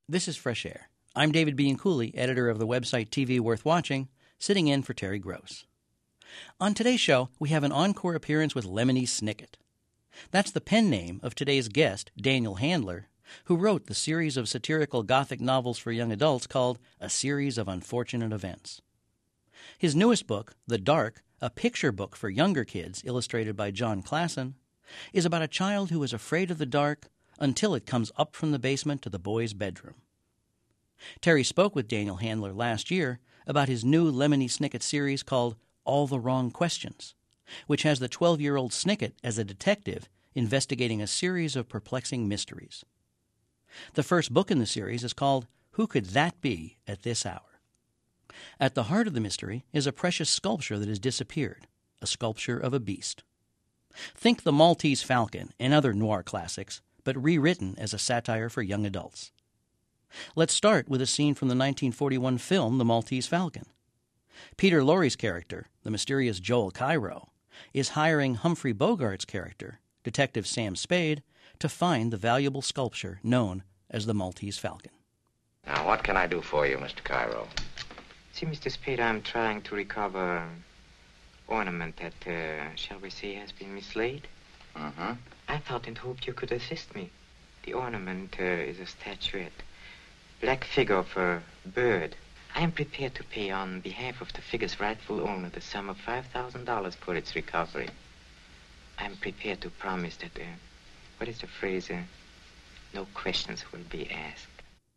This is Fresh Air. I'm David Bianculli, editor of the website TV Worth Watching, sitting in for Terry Gross. On today's show, we have an encore appearance with Lemony Snicket. That's the pen name of today's guest, Daniel Handler, who wrote the series of satirical Gothic novels for young adults called A Series of Unfortunate Events. His newest book, The Dark, a picture book for younger kids illustrated by John Klassen, is about a child who is afraid of the dark until it comes up from the basement to the boy's bedroom. Terry spoke with Daniel Handler last year about his new Lemony Snicket series called All the Wrong Questions, which has the 12-year-old Snicket as a detective investigating a series of perplexing mysteries. The first book in the series is called Who Could That Be at This Hour? At the heart of the mystery is a precious sculpture that has disappeared, a sculpture of a beast. Think The Maltese Falcon and other noir classics, but rewritten as a satire for young adults. Let's start with a scene from the 1941 film The Maltese Falcon. Peter Lorre's character, the mysterious Joel Cairo, is hiring Humphrey Bogart's character, Detective Sam Spade, to find the valuable sculpture known as the Maltese Falcon. Now, what can I do for you, Mr. Cairo? See, Mr. Spade, I'm trying to recover ornament that, shall we say, has been mislaid. Mm-hmm. I thought and hoped you could assist me. The ornament is a statuette. Black figure of a bird. I am prepared to pay on behalf of the figure's rightful owner the sum of $5,000 for its recovery. I am prepared to promise that, what is the phrase? No questions will be asked.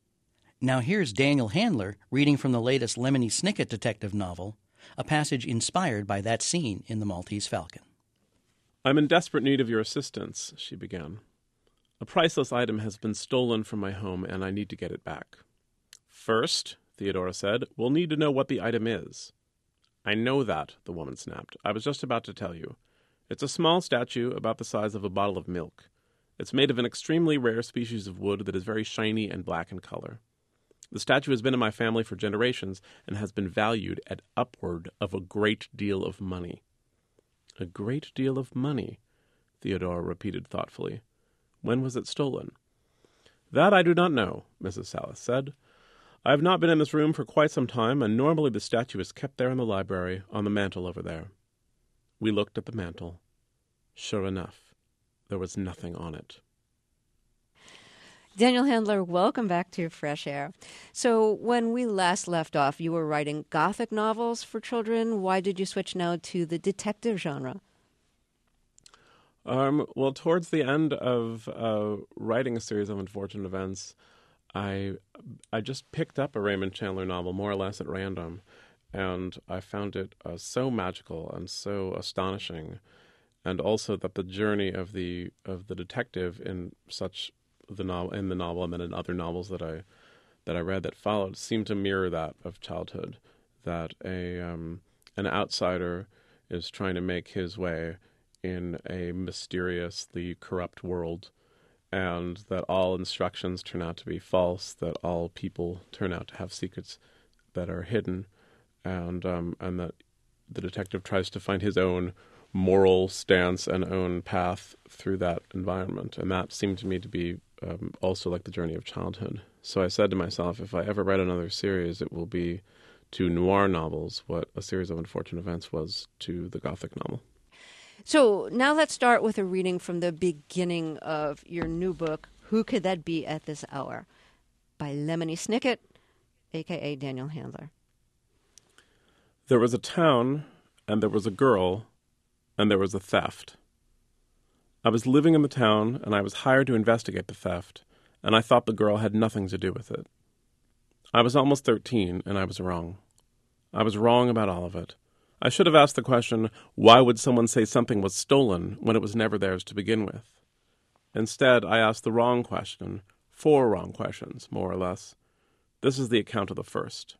Now here's Daniel Handler reading from the latest Lemony Snicket detective novel, a passage inspired by that scene in The Maltese Falcon. I'm in desperate need of your assistance, she began. A priceless item has been stolen from my home, and I need to get it back. First, Theodora said, we'll need to know what the item is. I know that, the woman snapped. I was just about to tell you. It's a small statue about the size of a bottle of milk. It's made of an extremely rare species of wood that is very shiny and black in color. The statue has been in my family for generations and has been valued at upward of a great deal of money. A great deal of money, Theodora repeated thoughtfully. When was it stolen? That I do not know, Mrs. Salas said. I have not been in this room for quite some time, and normally the statue is kept there in the library, on the mantel over there. We looked at the mantel. Sure enough, there was nothing on it. Daniel Handler, welcome back to Fresh Air. So when we last left off, you were writing Gothic novels for children. Why did you switch now to the detective genre? Well, towards the end of writing a series of unfortunate events, I just picked up a Raymond Chandler novel, more or less at random, and I found it so magical and so astonishing, and also that the journey of the detective in the novel and then in other novels that I read that followed seemed to mirror that of childhood, that an outsider is trying to make his way in a mysteriously corrupt world, and that all instructions turn out to be false, that all people turn out to have secrets that are hidden, and that the detective tries to find his own moral stance and own path through that environment. And that seemed to me to be also like the journey of childhood. So I said to myself, if I ever write another series, it will be to noir novels what A Series of Unfortunate Events was to the Gothic novel. So now let's start with a reading from the beginning of your new book, Who Could That Be at This Hour? By Lemony Snicket, a.k.a. Daniel Handler. There was a town, and there was a girl, and there was a theft. I was living in the town, and I was hired to investigate the theft, and I thought the girl had nothing to do with it. I was almost 13, and I was wrong. I was wrong about all of it. I should have asked the question, why would someone say something was stolen when it was never theirs to begin with? Instead, I asked the wrong question, 4 wrong questions, more or less. This is the account of the first.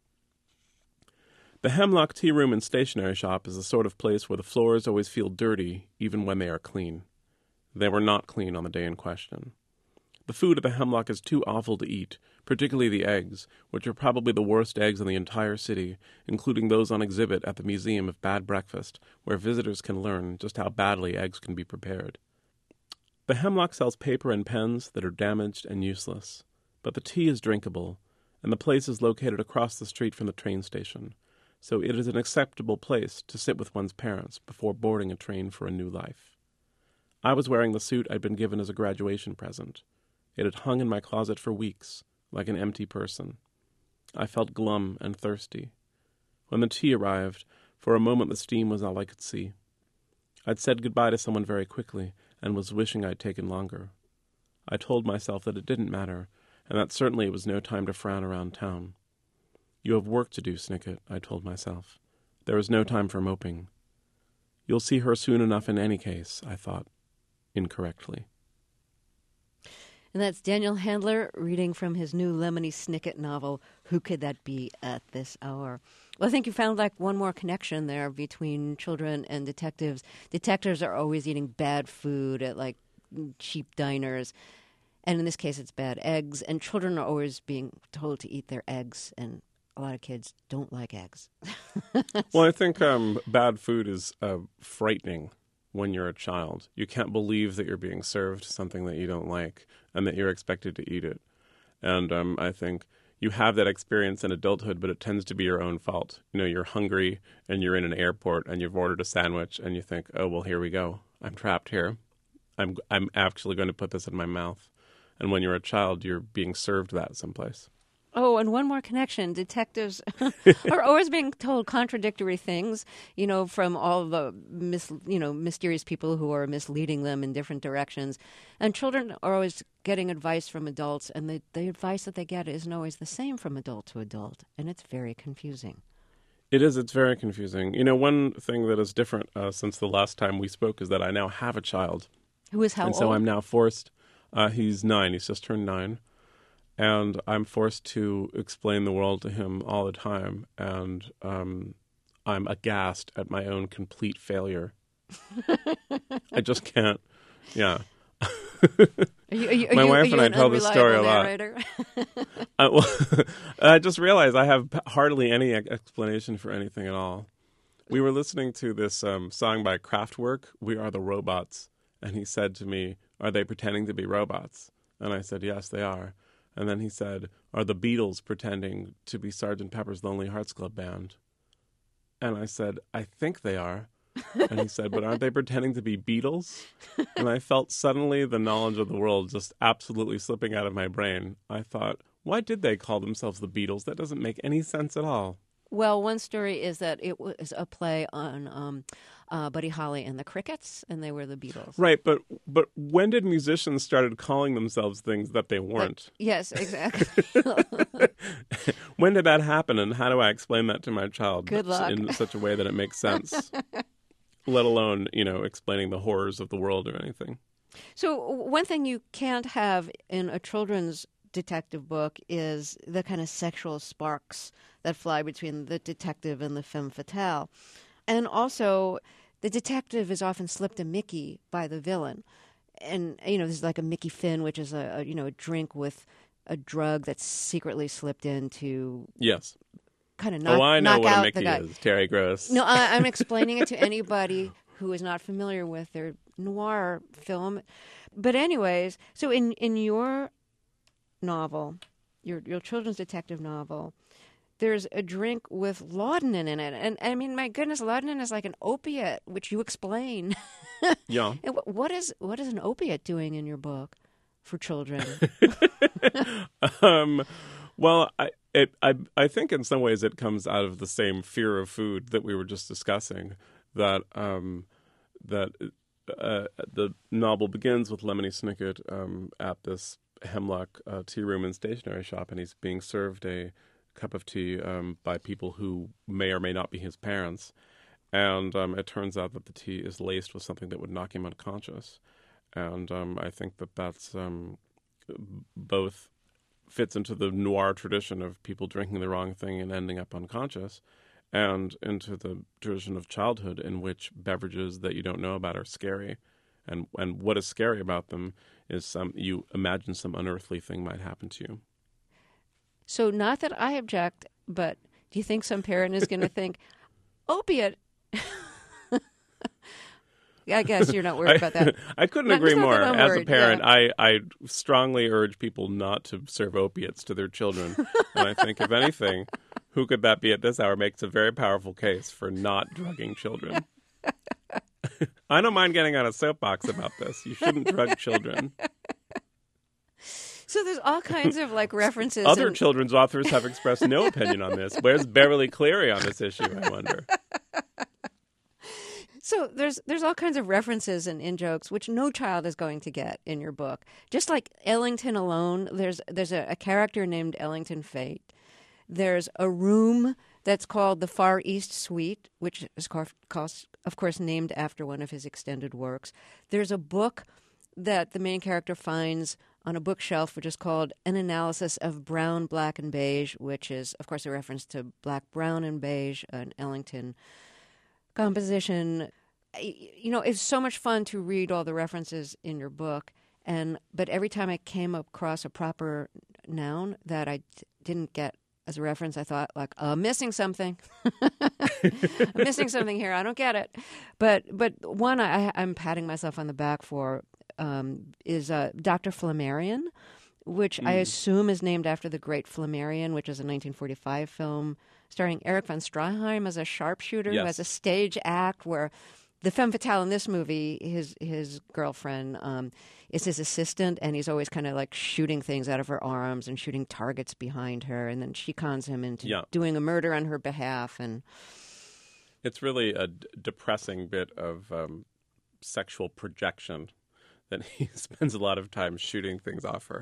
The Hemlock Tea Room and Stationery Shop is the sort of place where the floors always feel dirty, even when they are clean. They were not clean on the day in question. The food at the Hemlock is too awful to eat, particularly the eggs, which are probably the worst eggs in the entire city, including those on exhibit at the Museum of Bad Breakfast, where visitors can learn just how badly eggs can be prepared. The Hemlock sells paper and pens that are damaged and useless, but the tea is drinkable, and the place is located across the street from the train station, so it is an acceptable place to sit with one's parents before boarding a train for a new life. I was wearing the suit I'd been given as a graduation present. It had hung in my closet for weeks, like an empty person. I felt glum and thirsty. When the tea arrived, for a moment the steam was all I could see. I'd said goodbye to someone very quickly, and was wishing I'd taken longer. I told myself that it didn't matter, and that certainly it was no time to frown around town. You have work to do, Snicket, I told myself. There is no time for moping. You'll see her soon enough in any case, I thought, incorrectly. And that's Daniel Handler reading from his new Lemony Snicket novel, Who Could That Be at This Hour? Well, I think you found like one more connection there between children and detectives. Detectives are always eating bad food at like cheap diners. And in this case, it's bad eggs. And children are always being told to eat their eggs. And a lot of kids don't like eggs. Well, I think bad food is frightening when you're a child. You can't believe that you're being served something that you don't like and that you're expected to eat it. And I think you have that experience in adulthood, but it tends to be your own fault. You know, you're hungry and you're in an airport and you've ordered a sandwich and you think, oh, well, here we go. I'm trapped here. I'm actually going to put this in my mouth. And when you're a child, you're being served that someplace. Oh, and one more connection. Detectives are always being told contradictory things, from all the mysterious people who are misleading them in different directions. And children are always getting advice from adults, and the advice that they get isn't always the same from adult to adult, and it's very confusing. It is. It's very confusing. One thing that is different since the last time we spoke is that I now have a child. Who is how old? And so I'm now forced. He's 9. He's just turned 9. And I'm forced to explain the world to him all the time. And I'm aghast at my own complete failure. I just can't. Yeah. My wife and I tell this story a lot. I just realized I have hardly any explanation for anything at all. We were listening to this song by Kraftwerk, We Are the Robots. And he said to me, are they pretending to be robots? And I said, yes, they are. And then he said, are the Beatles pretending to be Sgt. Pepper's Lonely Hearts Club Band? And I said, I think they are. And he said, but aren't they pretending to be Beatles? And I felt suddenly the knowledge of the world just absolutely slipping out of my brain. I thought, why did they call themselves the Beatles? That doesn't make any sense at all. Well, one story is that it was a play on Buddy Holly and the Crickets, and they were the Beatles. Right, but when did musicians started calling themselves things that they weren't? Yes, exactly. When did that happen, and how do I explain that to my child? Good luck. In such a way that it makes sense, let alone, explaining the horrors of the world or anything. So one thing you can't have in a children's detective book is the kind of sexual sparks that fly between the detective and the femme fatale. And also, the detective is often slipped a Mickey by the villain. And, there's like a Mickey Finn, which is a drink with a drug that's secretly slipped in to yes, kind of knock I know knock what out a Mickey the guy. is, Terry Gross. No, I'm explaining it to anybody who is not familiar with their noir film. But anyways, so in your novel, your children's detective novel, there's a drink with laudanum in it. And I mean, my goodness, laudanum is like an opiate, which you explain. Yeah. And what is an opiate doing in your book for children? Well, I think in some ways it comes out of the same fear of food that we were just discussing, that the novel begins with Lemony Snicket at this Hemlock tea room and stationery shop, and he's being served a cup of tea by people who may or may not be his parents. And it turns out that the tea is laced with something that would knock him unconscious. And I think that's both fits into the noir tradition of people drinking the wrong thing and ending up unconscious, and into the tradition of childhood in which beverages that you don't know about are scary. And what is scary about them is you imagine some unearthly thing might happen to you. So not that I object, but do you think some parent is going to think, opiate? I guess you're not worried about that. I couldn't Not- agree it's not more. that I'm As a worried, parent, yeah. I strongly urge people not to serve opiates to their children. And I think, if anything, who could that be at this hour makes a very powerful case for not drugging children. I don't mind getting on a soapbox about this. You shouldn't drug children. So there's all kinds of like references. Other and- children's authors have expressed no opinion on this. Where's Beverly Cleary on this issue, I wonder? So there's all kinds of references and in-jokes which no child is going to get in your book. Just like Ellington alone, there's a character named Ellington Fate. There's a room that's called the Far East Suite, which is of course named after one of his extended works. There's a book that the main character finds on a bookshelf, which is called An Analysis of Brown, Black, and Beige, which is, of course, a reference to Black, Brown, and Beige, an Ellington composition. You know, it's so much fun to read all the references in your book, but every time I came across a proper noun that I didn't get as a reference, I thought, like, I'm missing something. I'm missing something here. I don't get it. But one I'm patting myself on the back for is Dr. Flammarion, which I assume is named after the Great Flammarion, which is a 1945 film starring Eric von Stroheim as a sharpshooter who has a stage act where the femme fatale in this movie, his girlfriend, is his assistant, and he's always kind of like shooting things out of her arms and shooting targets behind her, and then she cons him into doing a murder on her behalf. And it's really a depressing bit of sexual projection that he spends a lot of time shooting things off her.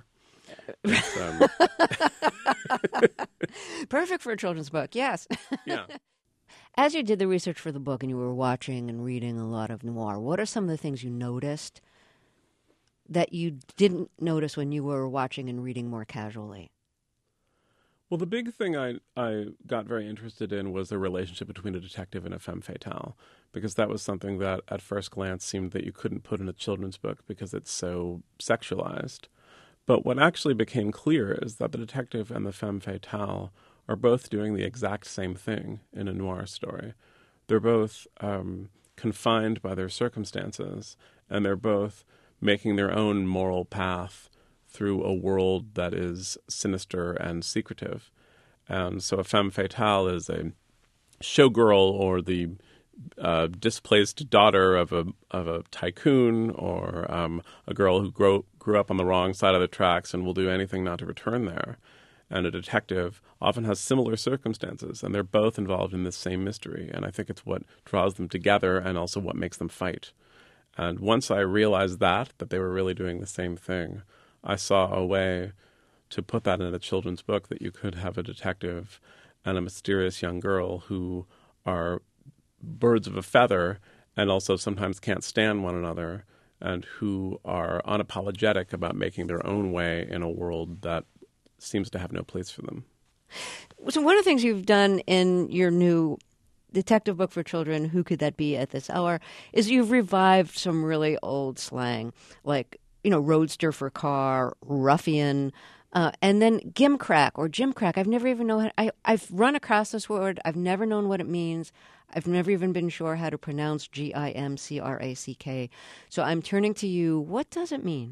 Perfect for a children's book, yes. Yeah. As you did the research for the book and you were watching and reading a lot of noir, what are some of the things you noticed that you didn't notice when you were watching and reading more casually? Well, the big thing I got very interested in was the relationship between a detective and a femme fatale, because that was something that at first glance seemed that you couldn't put in a children's book because it's so sexualized. But what actually became clear is that the detective and the femme fatale are both doing the exact same thing in a noir story. They're both confined by their circumstances, and they're both making their own moral path through a world that is sinister and secretive. And so a femme fatale is a showgirl or the displaced daughter of a tycoon, or a girl who grew up on the wrong side of the tracks and will do anything not to return there. And a detective often has similar circumstances, and they're both involved in this same mystery. And I think it's what draws them together and also what makes them fight. And once I realized that they were really doing the same thing, I saw a way to put that in a children's book, that you could have a detective and a mysterious young girl who are birds of a feather and also sometimes can't stand one another, and who are unapologetic about making their own way in a world that seems to have no place for them. So one of the things you've done in your new detective book for children, Who Could That Be at This Hour, is you've revived some really old slang, like, you know, roadster for car, ruffian, and then gimcrack or jimcrack. I've never even known. I've run across this word. I've never known what it means. I've never even been sure how to pronounce Gimcrack. So I'm turning to you. What does it mean?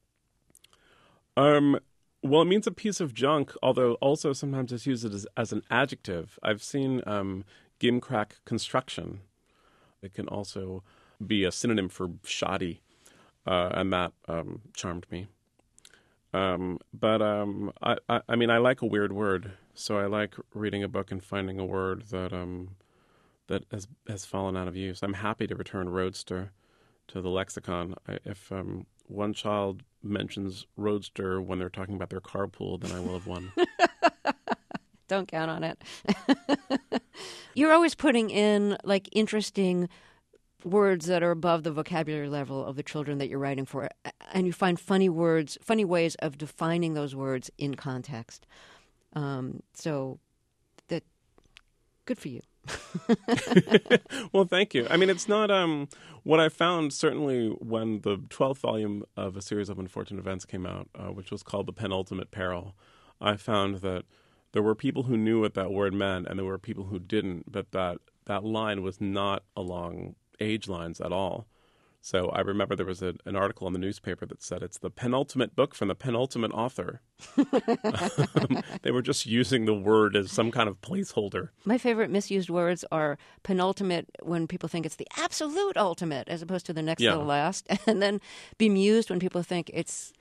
Well, it means a piece of junk, although also sometimes it's used as an adjective. I've seen gimcrack construction. It can also be a synonym for shoddy, and that charmed me. I mean, I like a weird word, so I like reading a book and finding a word that has fallen out of use. I'm happy to return roadster to the lexicon. If one child mentions roadster when they're talking about their carpool, then I will have won. Don't count on it. You're always putting in like interesting words that are above the vocabulary level of the children that you're writing for, and you find funny words, funny ways of defining those words in context. So that good for you. Well, thank you. I mean, it's not what I found, certainly when the 12th volume of A Series of Unfortunate Events came out, which was called The Penultimate Peril. I found that there were people who knew what that word meant, and there were people who didn't, but that line was not along age lines at all. So I remember there was an article in the newspaper that said it's the penultimate book from the penultimate author. They were just using the word as some kind of placeholder. My favorite misused words are penultimate when people think it's the absolute ultimate as opposed to the next to the last, and then bemused when people think it's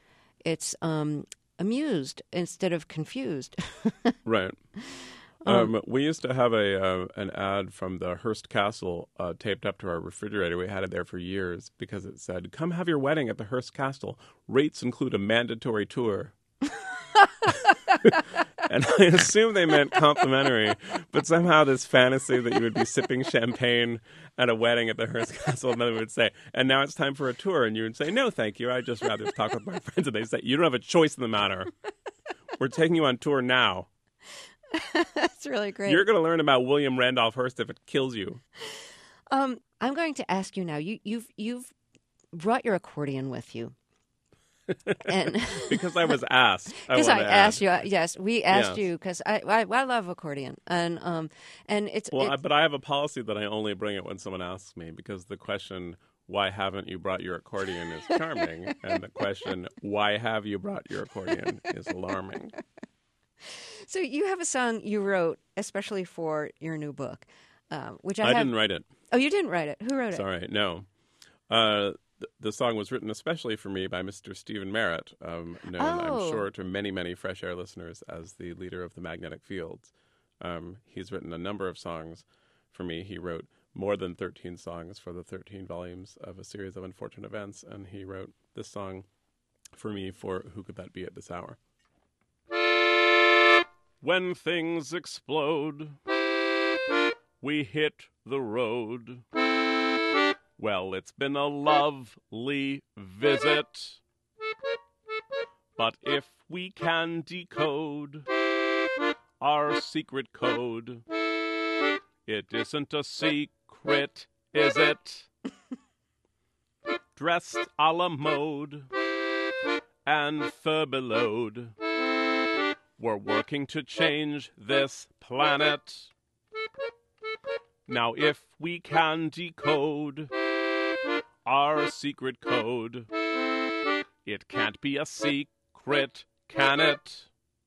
amused instead of confused. Right. We used to have an ad from the Hearst Castle taped up to our refrigerator. We had it there for years because it said, "Come have your wedding at the Hearst Castle. Rates include a mandatory tour." And I assume they meant complimentary, but somehow this fantasy that you would be sipping champagne at a wedding at the Hearst Castle, and then they would say, "And now it's time for a tour," and you would say, "No, thank you. I'd just rather talk with my friends." And they say, "You don't have a choice in the matter. We're taking you on tour now." That's really great. You're going to learn about William Randolph Hearst if it kills you. I'm going to ask you now. You've brought your accordion with you, and because I was asked. Because I asked you. Yes, we asked you because I love accordion, and it's but I have a policy that I only bring it when someone asks me, because the question, "Why haven't you brought your accordion?" is charming, and the question, "Why have you brought your accordion?" is alarming. So you have a song you wrote especially for your new book, which I didn't write it. Oh, you didn't write it. Who wrote it? Sorry, no. The song was written especially for me by Mr. Stephen Merritt, known, I'm sure, to many, many Fresh Air listeners as the leader of the Magnetic Fields. He's written a number of songs for me. He wrote more than 13 songs for the 13 volumes of A Series of Unfortunate Events, and he wrote this song for me for Who Could That Be at This Hour? When things explode, we hit the road. Well, it's been a lovely visit, but if we can decode our secret code, it isn't a secret, is it? Dressed a la mode and furbelowed, we're working to change this planet. Now if we can decode our secret code, it can't be a secret, can it?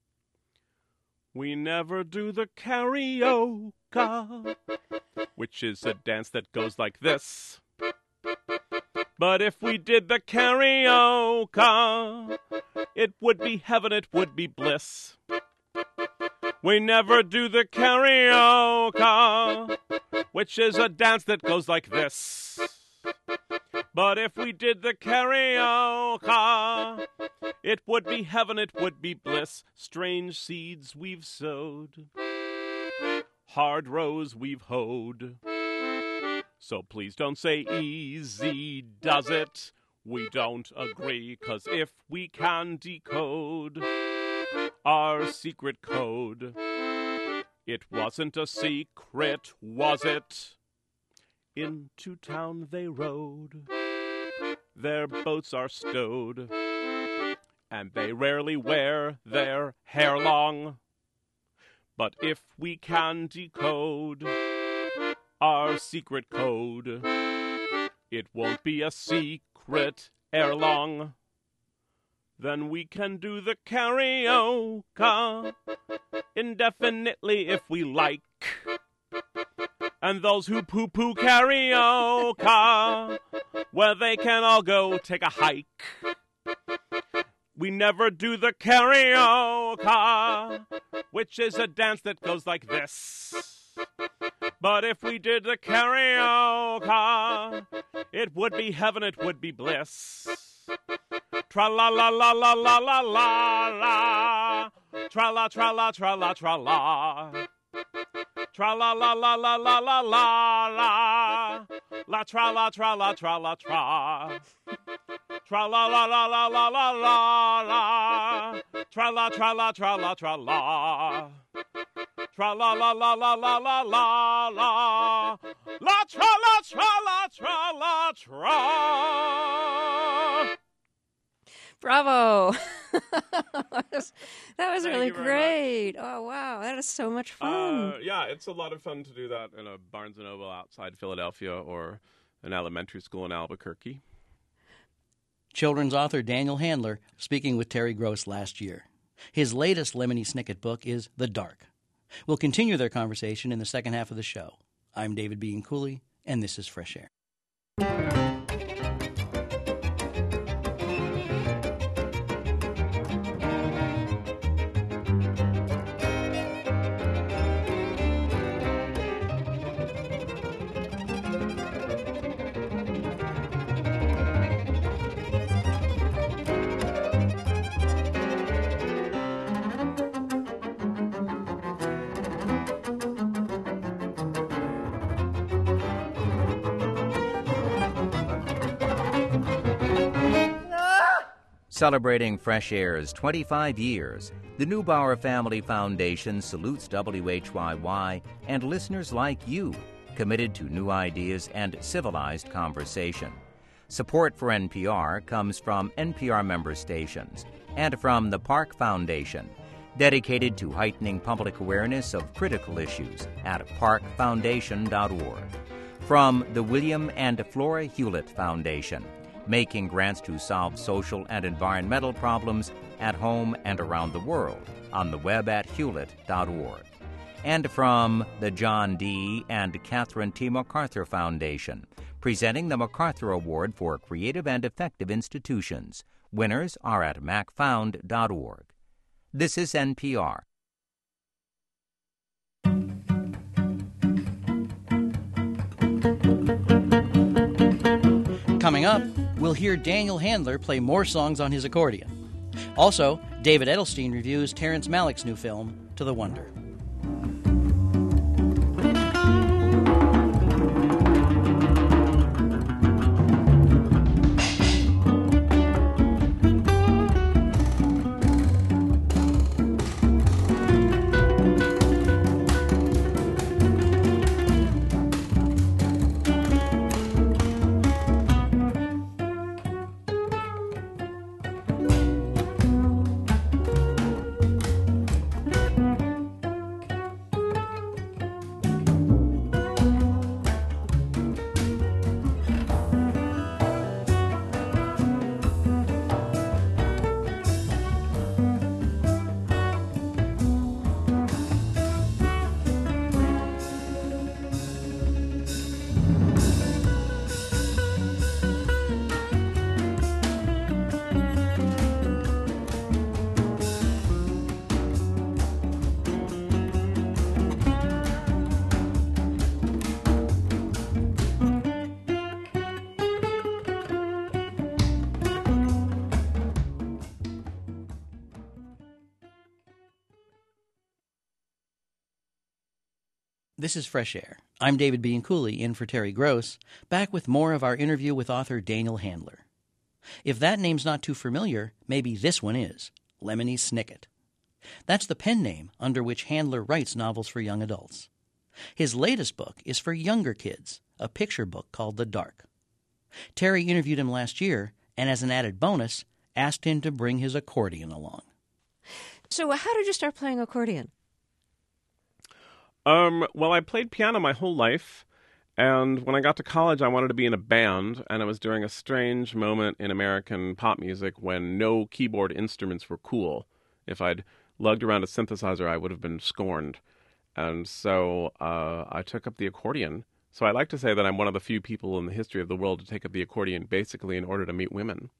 We never do the karaoke, which is a dance that goes like this. But if we did the karaoke, it would be heaven, it would be bliss. We never do the karaoke, which is a dance that goes like this. But if we did the karaoke, it would be heaven, it would be bliss. Strange seeds we've sowed, hard rows we've hoed. So please don't say easy does it. We don't agree, 'cause if we can decode our secret code, it wasn't a secret, was it? Into town they rode, their boats are stowed, and they rarely wear their hair long. But if we can decode our secret code, it won't be a secret ere long. Then we can do the karaoke indefinitely if we like. And those who poo-poo karaoke, well, they can all go take a hike. We never do the karaoke, which is a dance that goes like this. But if we did the karaoke, it would be heaven, it would be bliss. Tra-la-la-la-la-la-la-la, tra-la-tra-la-tra-la-tra-la, tra-la-la-la-la-la-la-la, la tra-la-tra-la-tra-la-tra, tra-la-la-la-la-la-la-la, tra-la-tra-la-tra-la-tra-la, tra-la-la-la-la-la-la-la, la tra-la-tra-la-tra-la-tra. Bravo! That was really you very great. Oh, wow. That is so much fun. Yeah, it's a lot of fun to do that in a Barnes & Noble outside Philadelphia or an elementary school in Albuquerque. children's author Daniel Handler speaking with Terry Gross last year. His latest Lemony Snicket book is The Dark. We'll continue their conversation in the second half of the show. I'm David B. Cooley, and this is Fresh Air. Celebrating Fresh Air's 25 years, the Neubauer Family Foundation salutes WHYY and listeners like you, committed to new ideas and civilized conversation. Support for NPR comes from NPR member stations and from the Park Foundation, dedicated to heightening public awareness of critical issues at parkfoundation.org. From the William and Flora Hewlett Foundation, making grants to solve social and environmental problems at home and around the world on the web at hewlett.org. And from the John D. and Catherine T. MacArthur Foundation, presenting the MacArthur Award for Creative and Effective Institutions. Winners are at macfound.org. This is NPR. Coming up, we'll hear Daniel Handler play more songs on his accordion. Also, David Edelstein reviews Terrence Malick's new film, To the Wonder. This is Fresh Air. I'm David B. Cooley, in for Terry Gross, back with more of our interview with author Daniel Handler. If that name's not too familiar, maybe this one is, Lemony Snicket. That's the pen name under which Handler writes novels for young adults. His latest book is for younger kids, a picture book called The Dark. Terry interviewed him last year, and as an added bonus, asked him to bring his accordion along. So how did you start playing accordion? Well, I played piano my whole life, and when I got to college, I wanted to be in a band, and it was during a strange moment in American pop music when no keyboard instruments were cool. If I'd lugged around a synthesizer, I would have been scorned. And so I took up the accordion. So I like to say that I'm one of the few people in the history of the world to take up the accordion basically in order to meet women.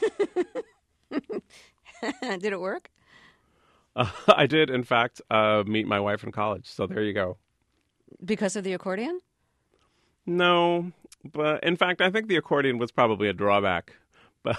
Did it work? I did, in fact, meet my wife in college, so there you go. Because of the accordion? No, but in fact, I think the accordion was probably a drawback. But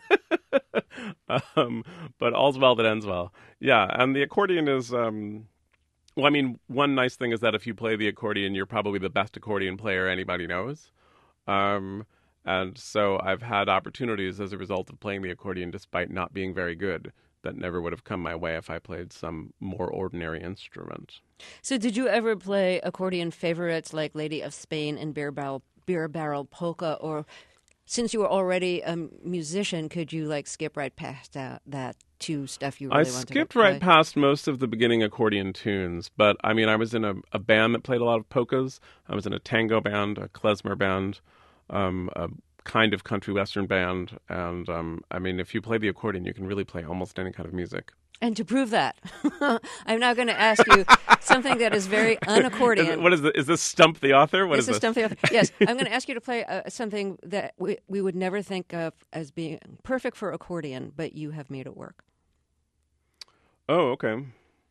but all's well that ends well. Yeah, and the accordion is, well, I mean, one nice thing is that if you play the accordion, you're probably the best accordion player anybody knows. And so I've had opportunities as a result of playing the accordion despite not being very good that never would have come my way if I played some more ordinary instrument. So did you ever play accordion favorites like Lady of Spain and Beer Barrel Polka? Or since you were already a musician, could you skip right past that to stuff you really wanted to play? I skipped right past most of the beginning accordion tunes. But, I mean, I was in a band that played a lot of polkas. I was in a tango band, a klezmer band, a kind of country western band. And, I mean, if you play the accordion, you can really play almost any kind of music. And to prove that, I'm now going to ask you something that is very unaccordion. Is this Stump the Author? This is Stump the Author. Yes, I'm going to ask you to play something that we would never think of as being perfect for accordion, but you have made it work. Oh, okay.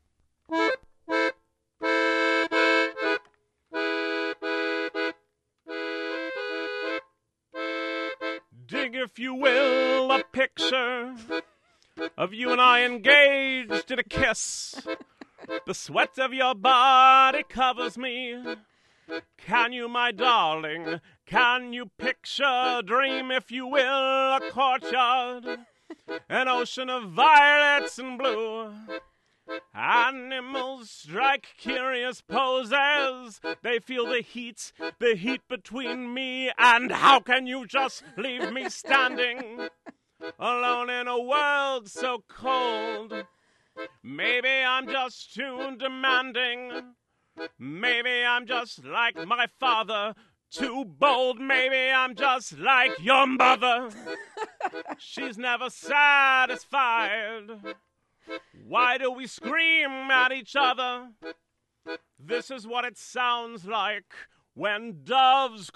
Dig, if you will, a picture of you and I engaged in a kiss. The sweat of your body covers me. Can you, my darling, can you picture, dream, if you will, a courtyard, an ocean of violets and blue? Animals strike curious poses. They feel the heat between me and how can you just leave me standing alone in a world so cold? Maybe I'm just too demanding. Maybe I'm just like my father, too bold. Maybe I'm just like your mother. She's never satisfied. Why do we scream at each other? This is what it sounds like when doves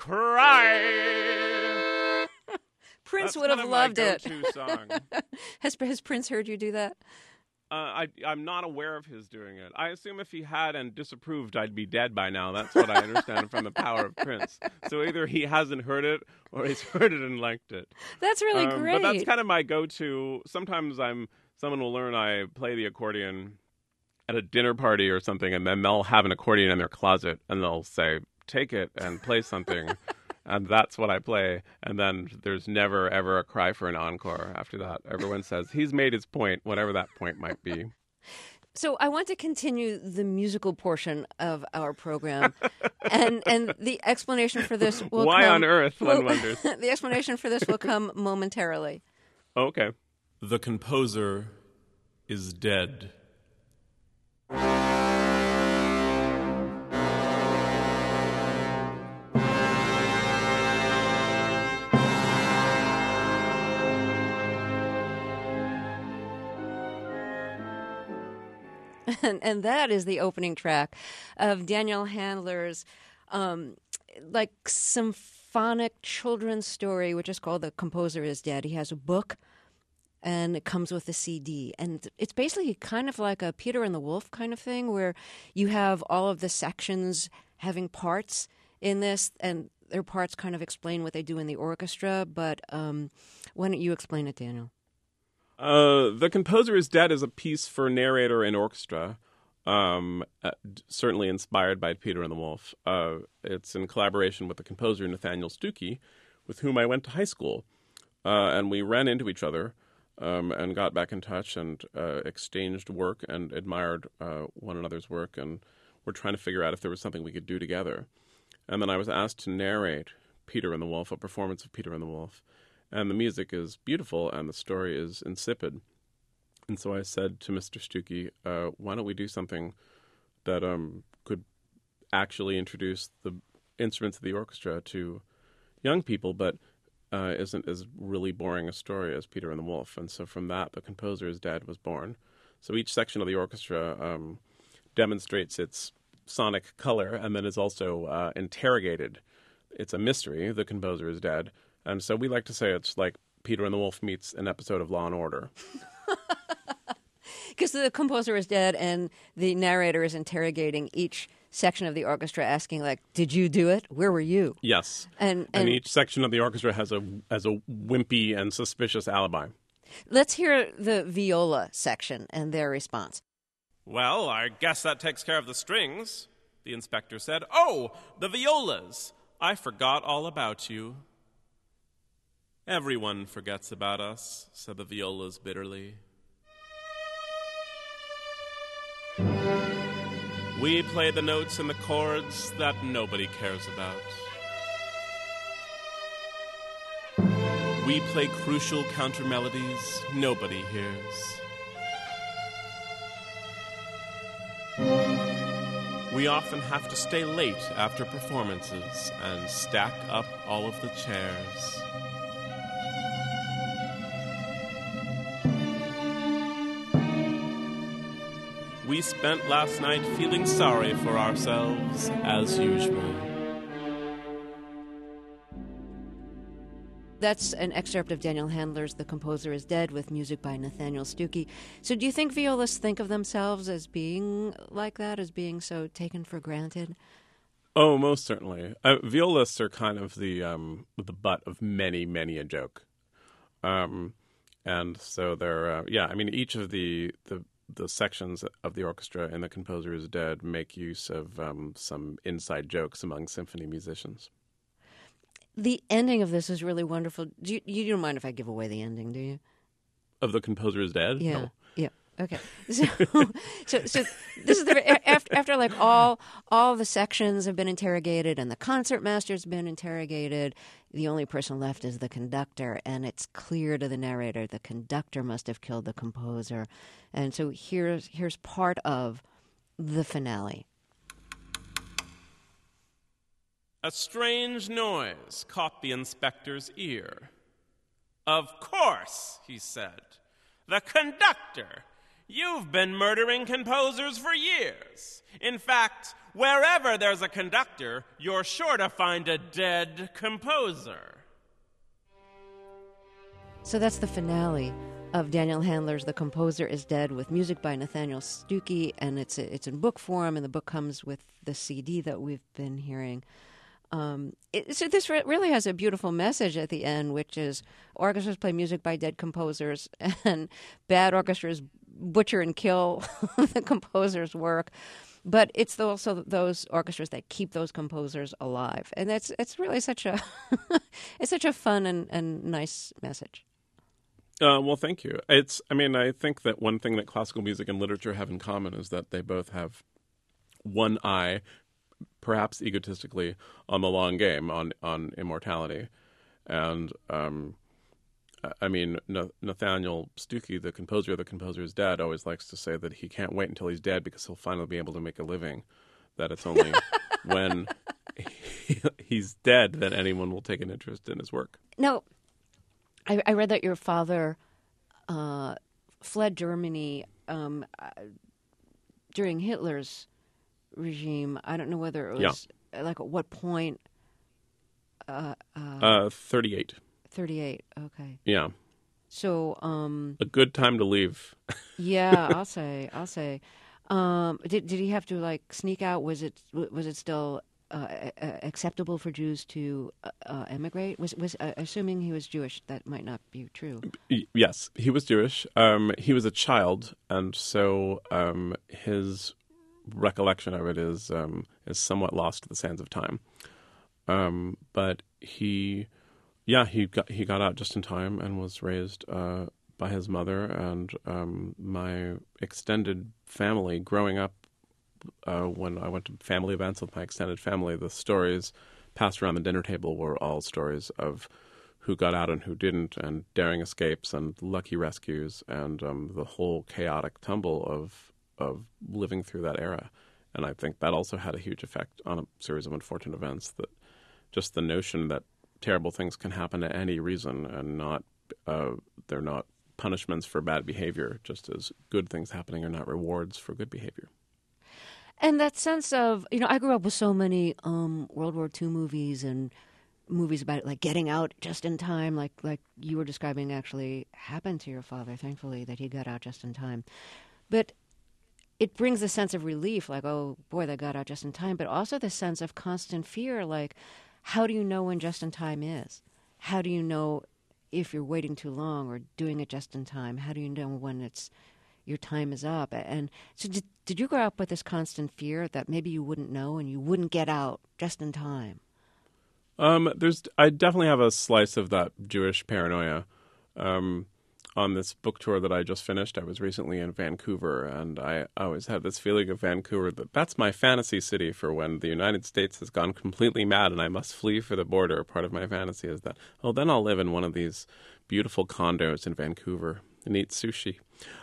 cry. Prince That's would have loved it. Song. Has Prince heard you do that? I'm not aware of his doing it. I assume if he had and disapproved, I'd be dead by now. That's what I understand from the power of Prince. So either he hasn't heard it or he's heard it and liked it. That's really great. But that's kind of my go-to. Sometimes someone will learn I play the accordion at a dinner party or something, and then they'll have an accordion in their closet, and they'll say, take it and play something. And that's what I play. And then there's never, ever a cry for an encore after that. Everyone says, he's made his point, whatever that point might be. So I want to continue the musical portion of our program. and the explanation for this will Why come... on earth, one wonders. The explanation for this will come momentarily. Okay. The composer is dead. And that is the opening track of Daniel Handler's like symphonic children's story, which is called The Composer is Dead. He has a book, and it comes with a CD. And it's basically kind of like a Peter and the Wolf kind of thing, where you have all of the sections having parts in this, and their parts kind of explain what they do in the orchestra. But why don't you explain it, Daniel? The Composer is Dead is a piece for narrator and orchestra, certainly inspired by Peter and the Wolf. It's in collaboration with the composer Nathaniel Stuckey, with whom I went to high school. And we ran into each other and got back in touch and exchanged work and admired one another's work, and were trying to figure out if there was something we could do together. And then I was asked to narrate Peter and the Wolf, a performance of Peter and the Wolf. And the music is beautiful, and the story is insipid. And so I said to Mr. Stuckey, why don't we do something that could actually introduce the instruments of the orchestra to young people, but isn't as really boring a story as Peter and the Wolf. And so from that, The Composer is Dead was born. So each section of the orchestra demonstrates its sonic color and then is also interrogated. It's a mystery, The Composer is Dead. And so we like to say it's like Peter and the Wolf meets an episode of Law and Order. Because the composer is dead and the narrator is interrogating each section of the orchestra, asking, like, did you do it? Where were you? Yes. And each section of the orchestra has a wimpy and suspicious alibi. Let's hear the viola section and their response. Well, I guess that takes care of the strings, the inspector said. Oh, the violas! I forgot all about you. Everyone forgets about us, said the violas bitterly. We play the notes and the chords that nobody cares about. We play crucial counter-melodies nobody hears. We often have to stay late after performances and stack up all of the chairs. we spent last night feeling sorry for ourselves, as usual. That's an excerpt of Daniel Handler's The Composer is Dead with music by Nathaniel Stuckey. So do you think violists think of themselves as being like that, as being so taken for granted? Oh, most certainly. Violists are kind of the butt of many, many a joke. And so they're, each of the sections of the orchestra in The Composer is Dead make use of some inside jokes among symphony musicians. The ending of this is really wonderful. You don't mind if I give away the ending, do you? Of The Composer is Dead? Yeah. No. Yeah. Okay. So this is after like all the sections have been interrogated and the concertmaster's been interrogated. The only person left is the conductor, and it's clear to the narrator the conductor must have killed the composer. And so here's part of the finale. A strange noise caught the inspector's ear. "Of course," he said. "The conductor! You've been murdering composers for years. In fact, wherever there's a conductor, you're sure to find a dead composer." So that's the finale of Daniel Handler's The Composer is Dead with music by Nathaniel Stuckey, and it's in book form, and the book comes with the CD that we've been hearing. So this really has a beautiful message at the end, which is orchestras play music by dead composers, and bad orchestras butcher and kill the composer's work. But it's also those orchestras that keep those composers alive, and it's really such a it's such a fun and nice message. Well, thank you. I think that one thing that classical music and literature have in common is that they both have one eye, perhaps egotistically, on the long game, on immortality. And, Nathaniel Stuckey, the composer of The Composer is Dead, always likes to say that he can't wait until he's dead because he'll finally be able to make a living, that it's only when he's dead that anyone will take an interest in his work. Now, I read that your father fled Germany during Hitler's regime. I don't know whether it was like at what point. 38. 38. Okay. Yeah. So a good time to leave. Yeah, I'll say. Did he have to like sneak out? Was it still acceptable for Jews to emigrate? Was assuming he was Jewish, that might not be true. Yes, he was Jewish. He was a child, and so his recollection of it is somewhat lost to the sands of time. But he got out just in time and was raised by his mother, and my extended family growing up. When I went to family events with my extended family, the stories passed around the dinner table were all stories of who got out and who didn't, and daring escapes and lucky rescues, and the whole chaotic tumble of living through that era. And I think that also had a huge effect on a series of unfortunate events, that just the notion that terrible things can happen to any reason and they're not punishments for bad behavior, just as good things happening are not rewards for good behavior. And that sense of, I grew up with so many World War II movies and movies about like getting out just in time, like you were describing actually happened to your father, thankfully, that he got out just in time. But it brings a sense of relief, like, oh, boy, they got out just in time, but also the sense of constant fear, like, how do you know when just in time is? How do you know if you're waiting too long or doing it just in time? How do you know when your time is up? And so did you grow up with this constant fear that maybe you wouldn't know and you wouldn't get out just in time? I definitely have a slice of that Jewish paranoia. On this book tour that I just finished, I was recently in Vancouver, and I always had this feeling of Vancouver that's my fantasy city for when the United States has gone completely mad and I must flee for the border. Part of my fantasy is that, then I'll live in one of these beautiful condos in Vancouver and eat sushi.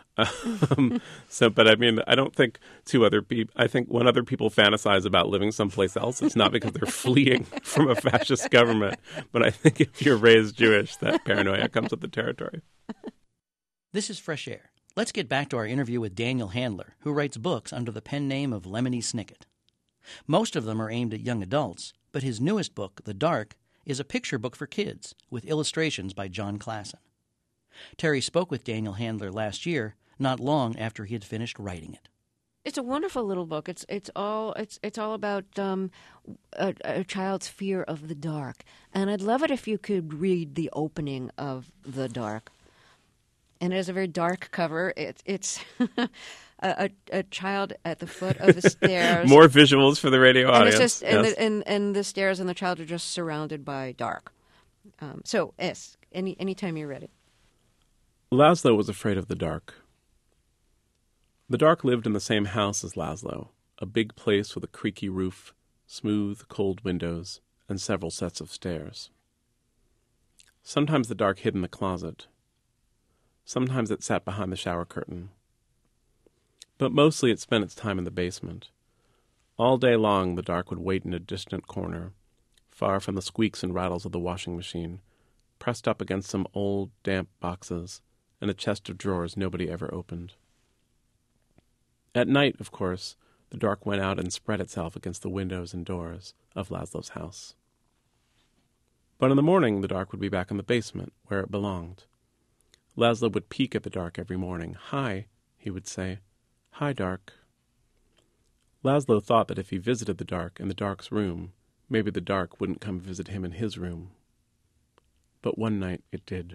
But I don't think I think when other people fantasize about living someplace else, it's not because they're fleeing from a fascist government. But I think if you're raised Jewish, that paranoia comes with the territory. This is Fresh Air. Let's get back to our interview with Daniel Handler, who writes books under the pen name of Lemony Snicket. Most of them are aimed at young adults, but his newest book, The Dark, is a picture book for kids with illustrations by John Klassen. Terry spoke with Daniel Handler last year, not long after he had finished writing it. It's a wonderful little book. It's all about a child's fear of the dark, and I'd love it if you could read the opening of The Dark. And it has a very dark cover. It's a child at the foot of the stairs. More visuals for the radio audience. And it's just Yes. and the stairs and the child are just surrounded by dark. So, yes, anytime you're ready. Laszlo was afraid of the dark. The dark lived in the same house as Laszlo, a big place with a creaky roof, smooth, cold windows, and several sets of stairs. Sometimes the dark hid in the closet. Sometimes it sat behind the shower curtain. But mostly it spent its time in the basement. All day long the dark would wait in a distant corner, far from the squeaks and rattles of the washing machine, pressed up against some old, damp boxes and a chest of drawers nobody ever opened. At night, of course, the dark went out and spread itself against the windows and doors of Laszlo's house. But in the morning the dark would be back in the basement, where it belonged. Laszlo would peek at the dark every morning. "Hi," he would say. "Hi, dark." Laszlo thought that if he visited the dark in the dark's room, maybe the dark wouldn't come visit him in his room. But one night it did.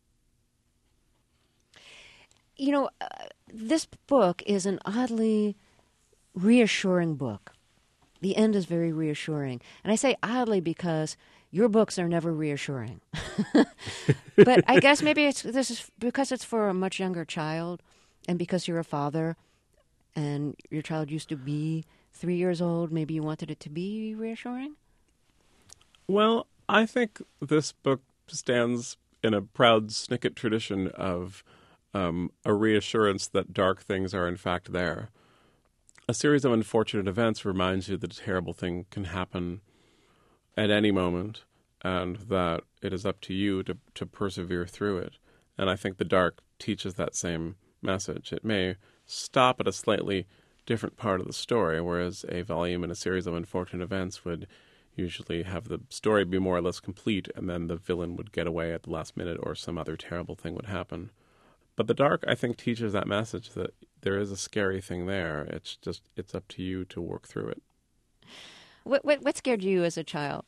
You know, this book is an oddly reassuring book. The end is very reassuring. And I say oddly because your books are never reassuring. But I guess maybe this is because it's for a much younger child and because you're a father and your child used to be 3 years old, maybe you wanted it to be reassuring? Well, I think this book stands in a proud Snicket tradition of a reassurance that dark things are in fact there. A series of unfortunate events reminds you that a terrible thing can happen at any moment and that it is up to you to persevere through it. And I think The Dark teaches that same message. It may stop at a slightly different part of the story, whereas a volume in a series of unfortunate events would usually have the story be more or less complete and then the villain would get away at the last minute or some other terrible thing would happen. But The Dark, I think, teaches that message that there is a scary thing there. It's up to you to work through it. What scared you as a child?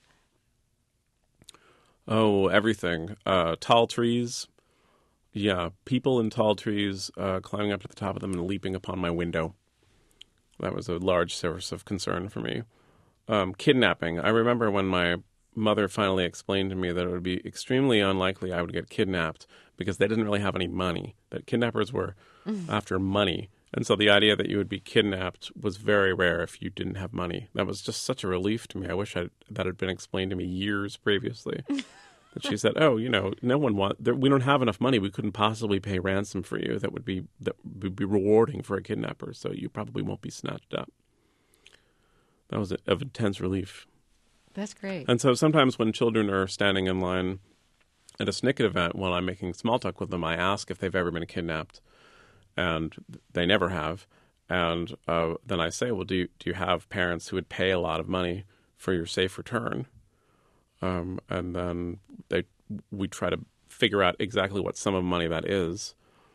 Oh, everything. Tall trees. Yeah, people in tall trees, climbing up to the top of them and leaping upon my window. That was a large source of concern for me. Kidnapping. I remember when my mother finally explained to me that it would be extremely unlikely I would get kidnapped because they didn't really have any money, that kidnappers were after money. And so the idea that you would be kidnapped was very rare if you didn't have money. That was just such a relief to me. I wish that had been explained to me years previously. That she said, "Oh, no one we don't have enough money. We couldn't possibly pay ransom for you. That would be rewarding for a kidnapper. So you probably won't be snatched up." That was of intense relief. That's great. And so sometimes when children are standing in line at a Snicket event while I'm making small talk with them, I ask if they've ever been kidnapped, and they never have. And then I say, "Well, do you have parents who would pay a lot of money for your safe return?" And then we try to figure out exactly what sum of money that is.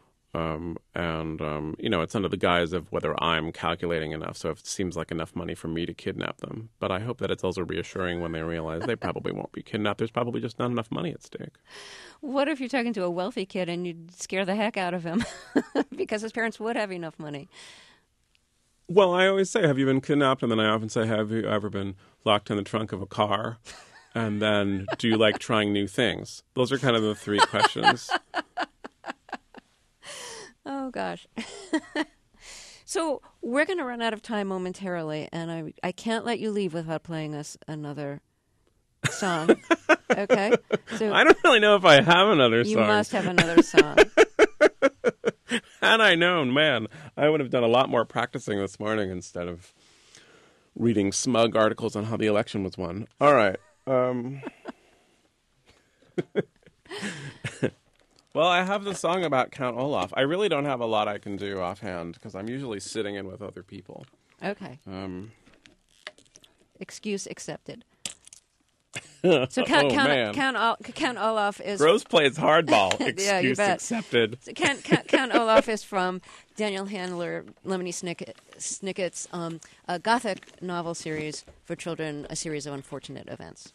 It's under the guise of whether I'm calculating enough. So if it seems like enough money for me to kidnap them. But I hope that it's also reassuring when they realize they probably won't be kidnapped. There's probably just not enough money at stake. What if you're talking to a wealthy kid and you'd scare the heck out of him because his parents would have enough money? Well, I always say, "Have you been kidnapped?" And then I often say, "Have you ever been locked in the trunk of a car?" And then, "Do you like trying new things?" Those are kind of the three questions. Oh, gosh. So we're going to run out of time momentarily, and I can't let you leave without playing us another song. Okay? So I don't really know if I have another song. you must have another song. Had I known, man, I would have done a lot more practicing this morning instead of reading smug articles on how the election was won. All right. Well, I have the song about Count Olaf. I really don't have a lot I can do offhand because I'm usually sitting in with other people. Okay. Excuse accepted. So Count Olaf is... Rose plays hardball. Excuse yeah, you bet. accepted. So Count Olaf is from Daniel Handler, Lemony Snicket's a Gothic novel series for children, a series of unfortunate events.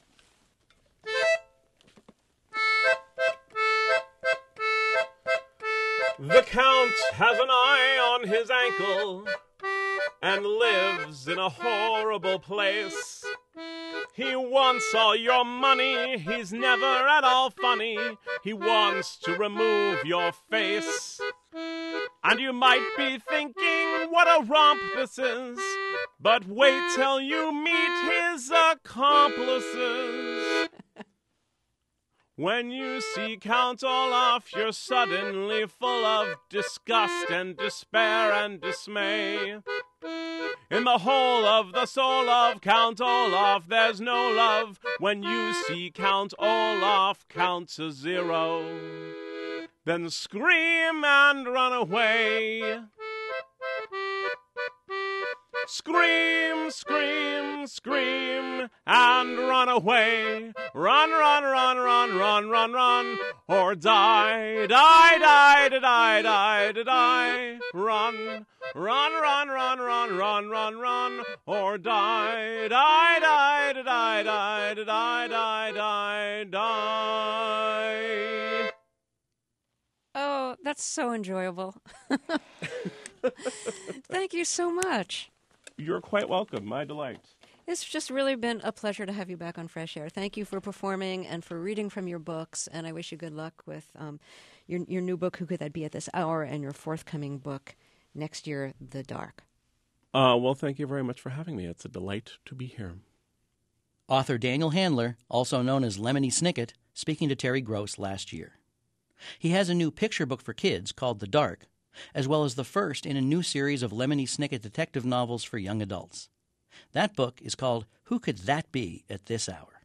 The Count has an eye on his ankle and lives in a horrible place. He wants all your money, he's never at all funny. He wants to remove your face. And you might be thinking what a romp this is, but wait till you meet his accomplices. When you see Count Olaf, you're suddenly full of disgust and despair and dismay. In the whole of the soul of Count Olaf, there's no love. When you see Count Olaf count to 0, then scream and run away. Scream, scream, scream, and run away. Run, run, run, run, run, run, run, or die, die, die, die, die, die, die. Run, run, run, run, run, run, run, run, or die, die, die, die, die, die, die, die, die. Oh, that's so enjoyable. Thank you so much. You're quite welcome. My delight. It's just really been a pleasure to have you back on Fresh Air. Thank you for performing and for reading from your books, and I wish you good luck with your new book, Who Could That Be at This Hour, and your forthcoming book next year, The Dark. Well, thank you very much for having me. It's a delight to be here. Author Daniel Handler, also known as Lemony Snicket, speaking to Terry Gross last year. He has a new picture book for kids called The Dark, as well as the first in a new series of Lemony Snicket detective novels for young adults. That book is called Who Could That Be at This Hour?